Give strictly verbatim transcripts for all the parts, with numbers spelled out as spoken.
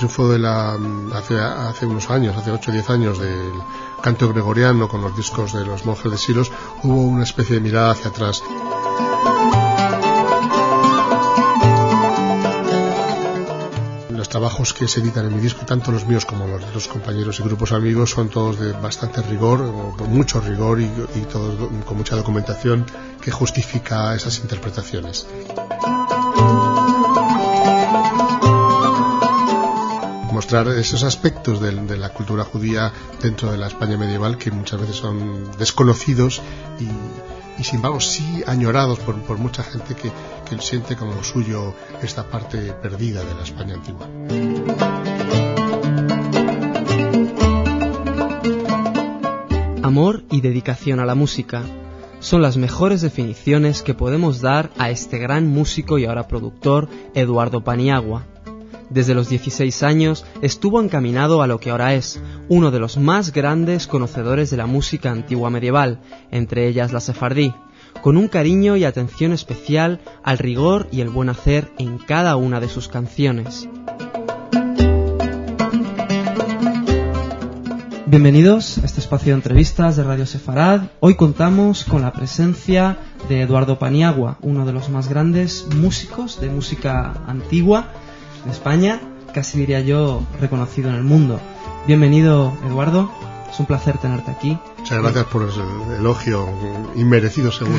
triunfo de la hace, hace unos años, hace ocho o diez años, del canto gregoriano con los discos de los monjes de Silos, hubo una especie de mirada hacia atrás. Los trabajos que se editan en mi disco, tanto los míos como los de los compañeros y grupos amigos, son todos de bastante rigor, con mucho rigor y, y todos con mucha documentación que justifica esas interpretaciones. Mostrar esos aspectos de, de la cultura judía dentro de la España medieval que muchas veces son desconocidos y, y sin embargo sí añorados por, por mucha gente que, que siente como suyo esta parte perdida de la España antigua. Amor y dedicación a la música son las mejores definiciones que podemos dar a este gran músico y ahora productor, Eduardo Paniagua. Desde los dieciséis años estuvo encaminado a lo que ahora es uno de los más grandes conocedores de la música antigua medieval, entre ellas la sefardí, con un cariño y atención especial al rigor y el buen hacer en cada una de sus canciones. Bienvenidos a este espacio de entrevistas de Radio Sefarad. Hoy contamos con la presencia de Eduardo Paniagua, uno de los más grandes músicos de música antigua de España, casi diría yo reconocido en el mundo. Bienvenido, Eduardo, es un placer tenerte aquí. Muchas gracias por el elogio, inmerecido seguro.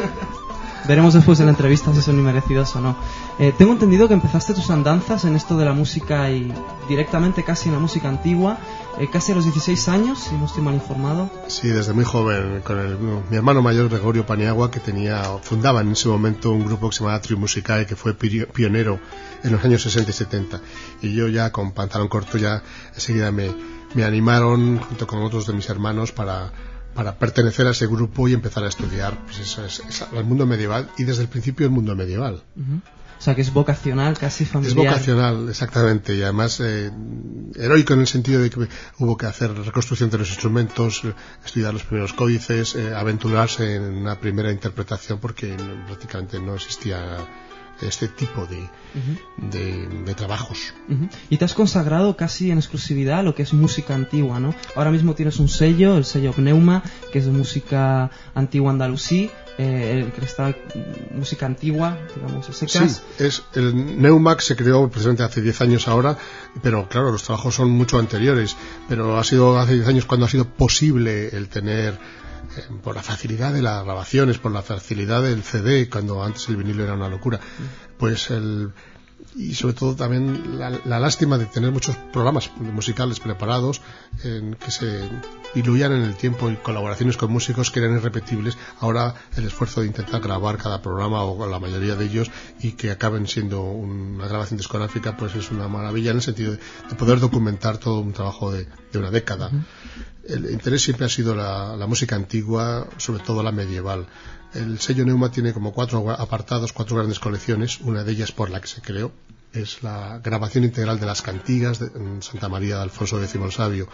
Veremos después de la entrevista si son inmerecidos o no. Eh, tengo entendido que empezaste tus andanzas en esto de la música y directamente casi en la música antigua, eh, casi a los dieciséis años, si no estoy mal informado. Sí, desde muy joven, con el, mi hermano mayor Gregorio Paniagua, que tenía, fundaba en ese momento un grupo que se llamaba Trio Musicae, que fue pionero en los años sesenta y setenta. Y yo ya con pantalón corto ya enseguida me, me animaron, junto con otros de mis hermanos, para... para pertenecer a ese grupo y empezar a estudiar pues eso es, es el mundo medieval y desde el principio el mundo medieval. Uh-huh. O sea que es vocacional, casi familiar. Es vocacional, exactamente, y además eh, heroico en el sentido de que hubo que hacer reconstrucción de los instrumentos, estudiar los primeros códices, eh, aventurarse en una primera interpretación porque prácticamente no existía este tipo de, uh-huh. de, de trabajos. Uh-huh. Y te has consagrado casi en exclusividad a lo que es música antigua, ¿no? Ahora mismo tienes un sello, el sello Pneuma, que es de música antigua andalusí, eh, el que está música antigua, digamos, a secas. Sí, es, el Neumac se creó precisamente hace diez años ahora, pero claro, los trabajos son mucho anteriores, pero ha sido hace diez años cuando ha sido posible el tener, eh, por la facilidad de las grabaciones, por la facilidad del C D, cuando antes el vinilo era una locura, pues el... y sobre todo también la, la lástima de tener muchos programas musicales preparados en que se diluían en el tiempo y colaboraciones con músicos que eran irrepetibles. Ahora el esfuerzo de intentar grabar cada programa o la mayoría de ellos y que acaben siendo una grabación discográfica pues es una maravilla en el sentido de, de poder documentar todo un trabajo de, de una década. Uh-huh. El interés siempre ha sido la, la música antigua, sobre todo la medieval. El sello Neuma tiene como cuatro apartados, cuatro grandes colecciones. Una de ellas por la que se creó es la grabación integral de las cantigas de Santa María de Alfonso X el Sabio.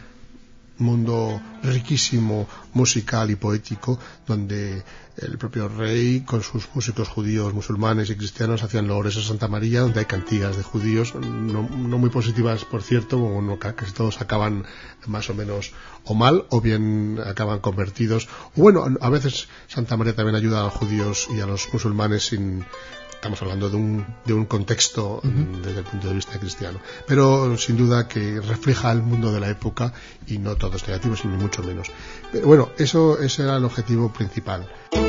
Mundo riquísimo musical y poético, donde el propio rey con sus músicos judíos, musulmanes y cristianos hacían loores a Santa María, donde hay cantigas de judíos, no, no muy positivas por cierto, no, casi todos acaban más o menos o mal o bien acaban convertidos, o bueno, a veces Santa María también ayuda a los judíos y a los musulmanes sin... Estamos hablando de un, de un contexto uh-huh. desde el punto de vista cristiano, pero sin duda que refleja el mundo de la época y no todo es negativo, ni mucho menos. Pero bueno, eso ese era el objetivo principal.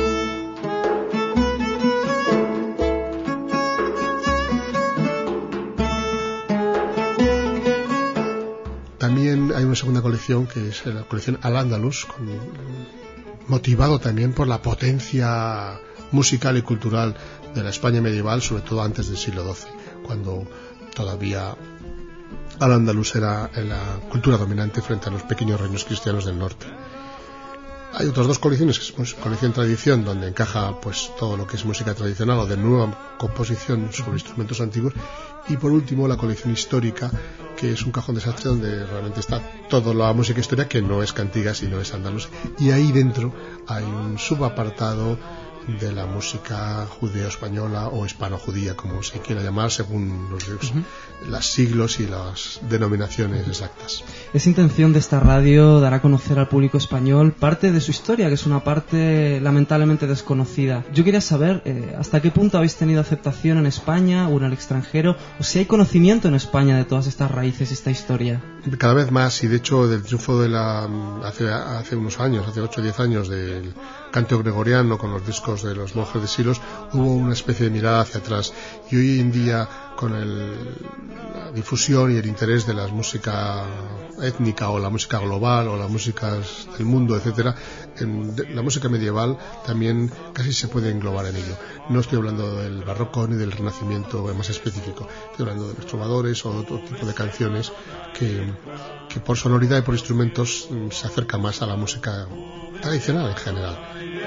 También hay una segunda colección que es la colección Al-Ándalus, con, motivado también por la potencia musical y cultural de la España medieval, sobre todo antes del siglo doce, cuando todavía Al-Ándalus era la cultura dominante frente a los pequeños reinos cristianos del norte. Hay otras dos colecciones, que es pues, colección tradición, donde encaja pues todo lo que es música tradicional o de nueva composición sobre instrumentos antiguos, y por último la colección histórica, que es un cajón desastre donde realmente está toda la música histórica, que no es cantiga sino es andaluz, y ahí dentro hay un subapartado de la música judeo-española o hispano-judía, como se quiera llamar, según los, uh-huh. los siglos y las denominaciones exactas. Es intención de esta radio dar a conocer al público español parte de su historia, que es una parte lamentablemente desconocida. Yo quería saber eh, hasta qué punto habéis tenido aceptación en España o en el extranjero, o si hay conocimiento en España de todas estas raíces y esta historia. Cada vez más, y de hecho del triunfo de la hace, hace unos años, hace ocho o diez años, del canto gregoriano con los discos de los monjes de Silos, hubo una especie de mirada hacia atrás, y hoy en día con el, la difusión y el interés de la música étnica o la música global o las músicas del mundo, etcétera, en la música medieval también casi se puede englobar en ello. No estoy hablando del barroco ni del renacimiento más específico, estoy hablando de los trovadores o otro tipo de canciones que, que por sonoridad y por instrumentos se acerca más a la música tradicional en general.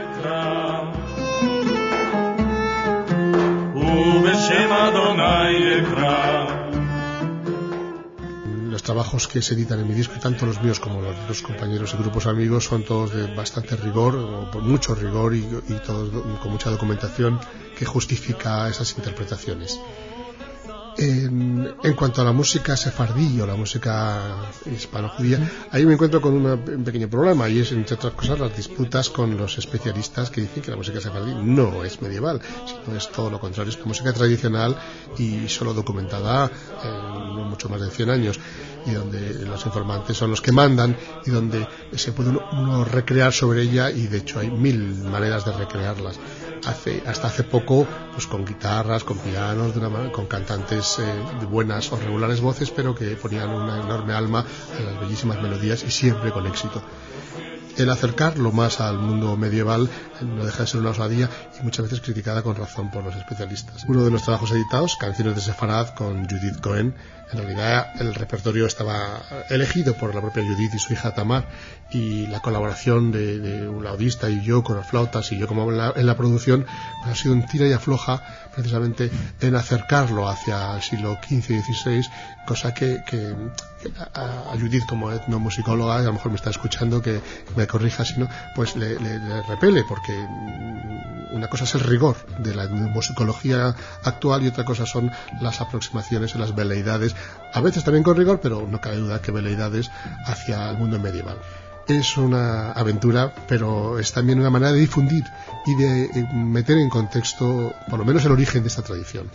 Los trabajos que se editan en mi disco, tanto los míos como los de los compañeros y grupos amigos, son todos de bastante rigor, o por mucho rigor, y, y todos con mucha documentación que justifica esas interpretaciones. En, en cuanto a la música sefardí o la música hispano-judía, ahí me encuentro con una, un pequeño problema, y es, entre otras cosas, las disputas con los especialistas que dicen que la música sefardí no es medieval, sino es todo lo contrario, es una música tradicional y solo documentada en no mucho más de cien años, y donde los informantes son los que mandan y donde se puede uno, uno recrear sobre ella, y de hecho hay mil maneras de recrearlas. Hace, hasta hace poco, pues con guitarras, con pianos, de una manera, con cantantes eh, de buenas o regulares voces, pero que ponían una enorme alma a las bellísimas melodías, y siempre con éxito. El acercarlo más al mundo medieval no deja de ser una osadía, y muchas veces criticada con razón por los especialistas. Uno de los trabajos editados, Canciones de Sefarad, con Judith Cohen, en realidad el repertorio estaba elegido por la propia Judith y su hija Tamar, y la colaboración de, de un laudista y yo con las flautas y yo como en la, en la producción, pues ha sido un tira y afloja precisamente en acercarlo hacia el siglo quince y dieciséis, cosa que, que a, a Judith, como etnomusicóloga, a lo mejor me está escuchando, que me corrija si no, pues le, le, le repele, porque una cosa es el rigor de la musicología actual y otra cosa son las aproximaciones y las veleidades, a veces también con rigor, pero no cabe duda que veleidades hacia el mundo medieval. Es una aventura, pero es también una manera de difundir y de meter en contexto, por lo menos, el origen de esta tradición.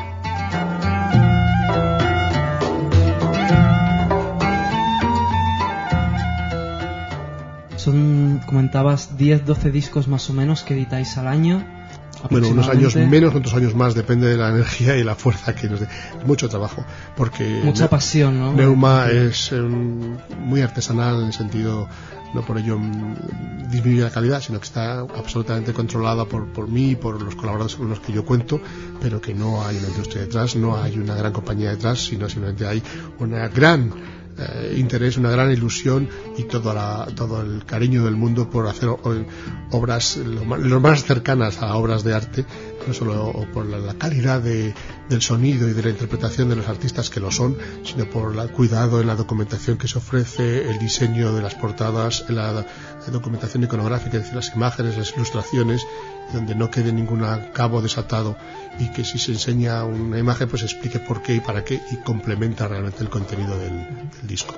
Son, comentabas, diez doce discos más o menos que editáis al año. Bueno, unos años menos, otros años más, depende de la energía y la fuerza que nos dé. Mucho trabajo, porque mucha pasión, ¿no? Neuma es um, muy artesanal en el sentido, no por ello um, disminuye la calidad, sino que está absolutamente controlada por, por mí y por los colaboradores con los que yo cuento, pero que no hay una industria detrás, no hay una gran compañía detrás, sino simplemente hay una gran Eh, interés, una gran ilusión y todo, la, todo el cariño del mundo por hacer o, obras lo más, lo más cercanas a obras de arte, no solo por la, la calidad de, del sonido y de la interpretación de los artistas que lo son, sino por el cuidado en la documentación que se ofrece, el diseño de las portadas, la, la documentación iconográfica, es decir, las imágenes, las ilustraciones, donde no quede ningún cabo desatado, y que si se enseña una imagen pues explique por qué y para qué, y complementa realmente el contenido del, del disco.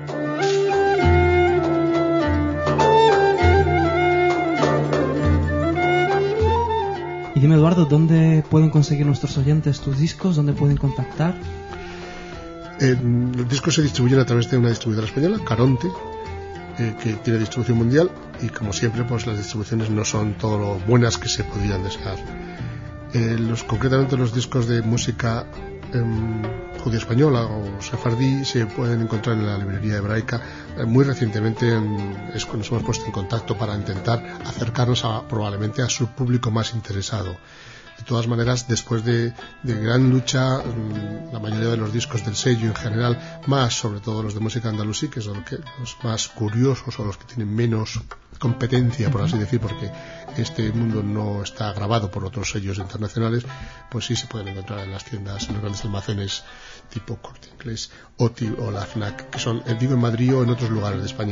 Y dime, Eduardo, ¿dónde pueden conseguir nuestros oyentes tus discos? ¿Dónde pueden contactar? Eh, los discos se distribuyen a través de una distribuidora española, Caronte, eh, que tiene distribución mundial, y como siempre pues las distribuciones no son todo lo buenas que se podrían desear. Eh, los, concretamente los discos de música eh, judío-española o sefardí se pueden encontrar en la librería hebraica. Eh, muy recientemente en, es cuando nos hemos puesto en contacto para intentar acercarnos a, probablemente a su público más interesado. De todas maneras, después de, de gran lucha, la mayoría de los discos del sello en general, más sobre todo los de música andalusí, que son los más curiosos o los que tienen menos competencia, por así decir, porque este mundo no está grabado por otros sellos internacionales, pues sí se pueden encontrar en las tiendas, en los grandes almacenes tipo Corte Inglés o, o la FNAC, que son, digo, en Madrid o en otros lugares de España.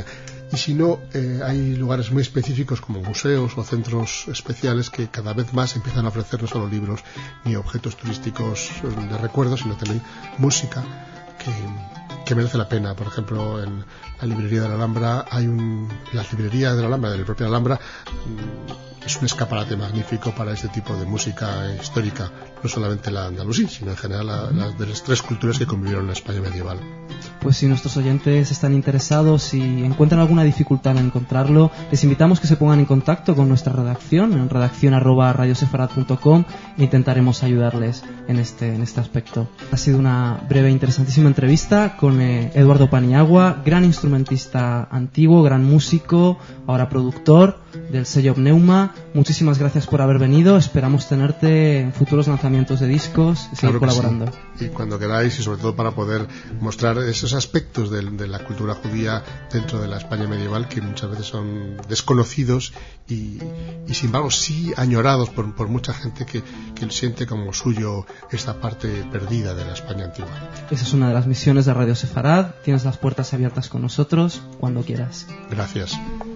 y si no, eh, hay lugares muy específicos como museos o centros especiales que cada vez más empiezan a ofrecer no solo libros ni objetos turísticos de recuerdo, sino también música que, que merece la pena. Por ejemplo, en la librería de la Alhambra hay un, las librerías de la Alhambra, de la propia Alhambra, es un escaparate magnífico para este tipo de música histórica, no solamente la andalusí, sino en general la, la de las tres culturas que convivieron en la España medieval. Pues si nuestros oyentes están interesados y encuentran alguna dificultad en encontrarlo, les invitamos que se pongan en contacto con nuestra redacción, en redacción arroba radiosefarad punto com, e intentaremos ayudarles en este, en este aspecto. Ha sido una breve e interesantísima entrevista con eh, Eduardo Paniagua, gran instrumentista antiguo, gran músico, ahora productor del sello Pneuma. Muchísimas gracias por haber venido. Esperamos tenerte en futuros lanzamientos de discos y seguir claro colaborando. Sí. Y cuando queráis, y sobre todo para poder mostrar esos aspectos de, de la cultura judía dentro de la España medieval que muchas veces son desconocidos y, y sin embargo sí añorados por, por mucha gente que, que siente como suyo esta parte perdida de la España antigua. Esa es una de las misiones de Radio Sefarad. Tienes las puertas abiertas con nosotros cuando quieras. Gracias.